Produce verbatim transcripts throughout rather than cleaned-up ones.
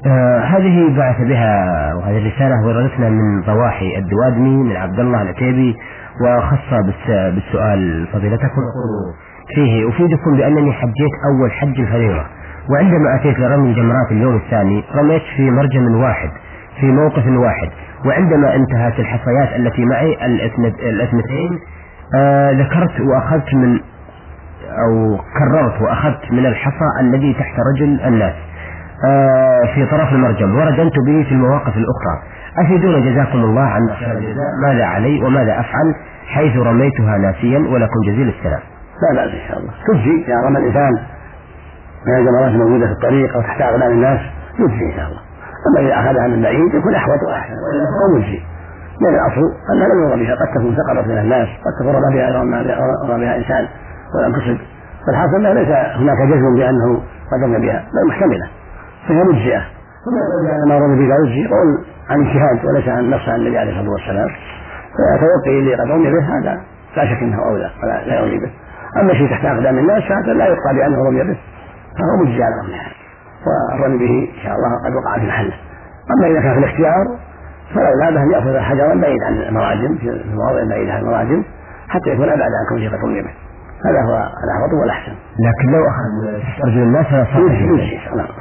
آه هذه بعث بها وهذه الرسالة وردتنا من ضواحي الدوادمي من عبد الله العتيبي، وخاصة بالسؤال فضيلتكم فيه: أفيدكم بأنني حجيت أول حج الفريضة، وعندما أتيت لرمي الجمرات اليوم الثاني رميت في مرجم واحد في موقف واحد، وعندما انتهت الحصيات التي معي الاثنتين آه ذكرت وأخذت من أو كررت وأخذت من الحصى الذي تحت رجل الناس آه في طرف المرجم ورجمت به في المواقف الأخرى. أفيدون جزاكم الله عن ماذا علي وماذا أفعل حيث رميتها ناسيا، ولكم جزيل السلام. لا بأس إن شاء الله، تجزي إذا رمى الإنسان من الجمرات الموجودة في الطريق أو تحت أقدام الناس يجزي إن شاء الله. أما إذا أخذها من بعيد يكون أحوط وأحسن، وإلا يجزي، لأن الأصل أنها لم يرى بها، قد تكون سقطت من الناس، قد تكون رمى بها رمى بها إنسان ولم تصب، فالحاصل أنه ليس هناك جزم بأنه رجم بها، بل محتملة فهي مجزئة. ما رمي بها يجزي قول عن اجتهاد وليس عن نص عن النبي عليه الصلاة والسلام، فتوقي اللي قد رمي به هذا لا شك أنه أولى ولا لا يرمي به. أما شيء تحت أقدام الناس فهذا لا يقال بأنه رمي به، فهو مجزي على رميها، والرمي به إن شاء الله قد وقع في محله. أما إذا كان في الاختيار فالأولى به أن يأخذ حجرا بعيد عن المراجم في مواضع بعيدة عن المراجم حتى يكون أبعد عن كونه قد رمي به، هذا هو الأحوط والأحسن. لكن لو أخذ رجل الناس يجزي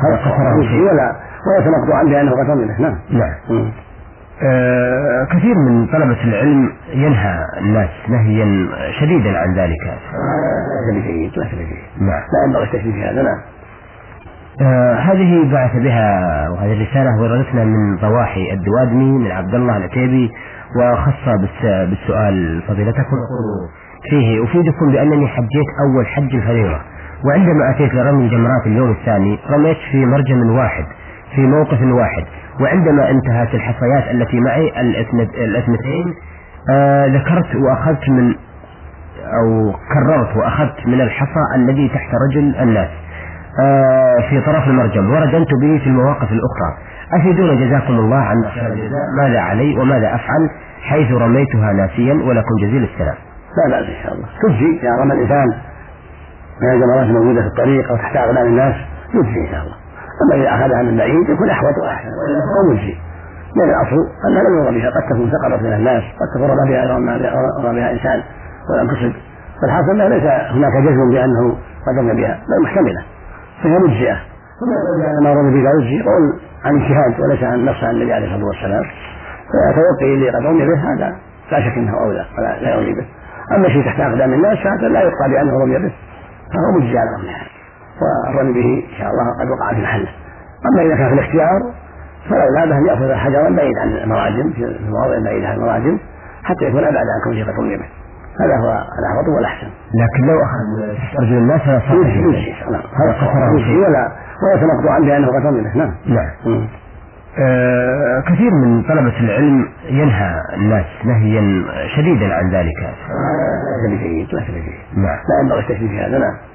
ولا ولا تنقضوا عنه بأنه قد رمي به. نعم. نعم. آه كثير من طلبة العلم ينهى الناس نهيا شديدا عن ذلك. لا شيء لا شيء نعم. لا ينبغي التشديد في هذا. نعم. آه هذه بعث بها وهذه الرسالة وردتنا من ضواحي الدوادمي من عبد الله العتيبي، وخاصة بالسؤال فضيلتكم فيه: أفيدكم بأنني حجيت أول حج الفريضة، وعندما أتيت لرمي الجمرات اليوم الثاني رميت في مرجم واحد في موقف واحد، وعندما انتهت الحصيات التي معي الاثنتين آه ذكرت وأخذت من أو كررت وأخذت من الحصى الذي تحت رجل الناس آه في طرف المرجم ورجمت به في المواقف الأخرى. أفيدون جزاكم الله عن ماذا علي وماذا أفعل حيث رميتها ناسيا، ولكم جزيل السلام. لا بأس إن شاء الله، تجزي إذا رمى الإنسان من الجمرات الموجودة في الطريق أو تحت أقدام الناس يجزي إن شاء الله. أما إذا أخذها من بعيد يكون أحوط وأحسن، وإلا يجزي، لأن الأصل أنها لم يرى بها، قد تكون سقطت من الناس، قد تكون رمى بها رمى بها إنسان ولم تصب، فالحاصل أنه ليس هناك جزم بأنه رجم بها، بل محتملة فهي مجزئة. ما رمي بها يجزي قول عن اجتهاد وليس عن نص عن النبي عليه الصلاة والسلام، فتوقي اللي قد رمي به هذا لا شك أنه أولى ولا لا يرمي به. أما شيء تحت أقدام الناس فهذا لا يقال بأنه رمي به، فهو مجزي على رميها، والرمي به إن شاء الله قد وقع في محله. أما إذا كان في الاختيار فالأولى به أن يأخذ حجرا بعيد عن المراجم في مواضع بعيدة عن المراجم حتى يكون أبعد عن كونه قد رمي به، هذا هو الأحوط والأحسن. لكن لو أخذ رجل الناس يجزي ولا ولا تنقضوا عنه بأنه قد رمي به. نعم. نعم. آه كثير من طلبة العلم ينهى الناس نهيا شديدا عن ذلك. لا شيء لا شيء نعم. لا ينبغي التشديد في هذا. نعم.